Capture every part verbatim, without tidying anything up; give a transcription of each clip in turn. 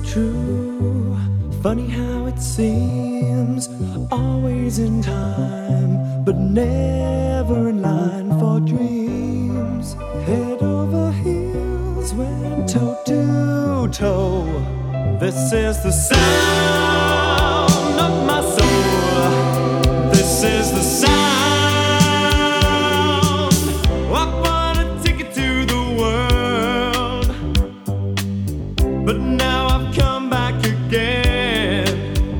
true. Funny how it seems, always in time, but never in line for dreams. Head over heels, went toe to toe. This is the sound of my soul. This is the sound. I bought a ticket to the world, but now I've come back again.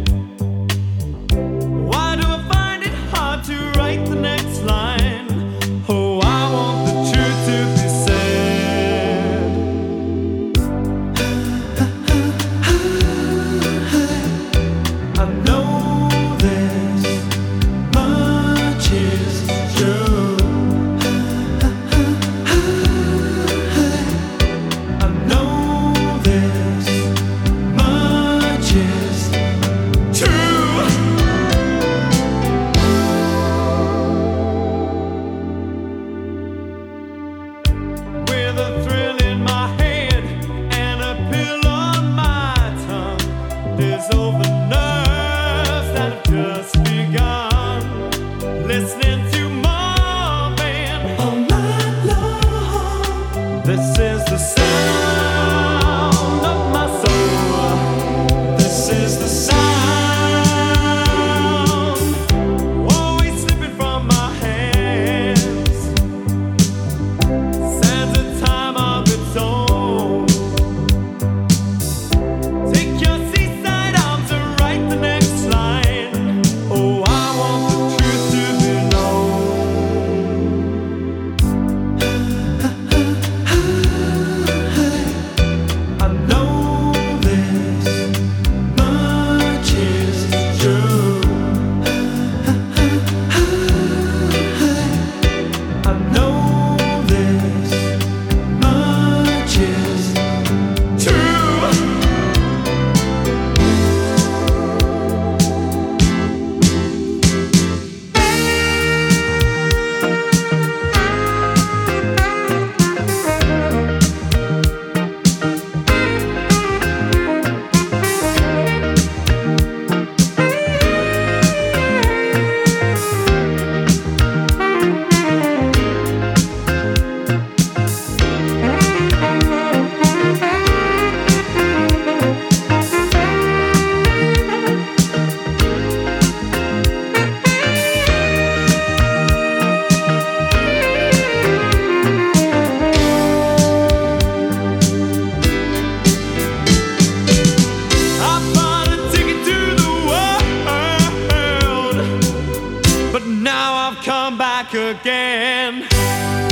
Why do I find it hard to write the next line? Oh, I want the truth to be said. I know this much is true. I know this much is true. With a thrill in my head and a pill on my tongue, dissolve the nerves that have just begun. Listening to Marvin all night long. This is the sound of my soul. This is the sound, always slipping from my hands. Sands a time of its own. Take your seaside arms and write the next line. Oh, I want the truth to be known. I know this much is true. I know this much is true. I bought a ticket to the world, but now I've come back again.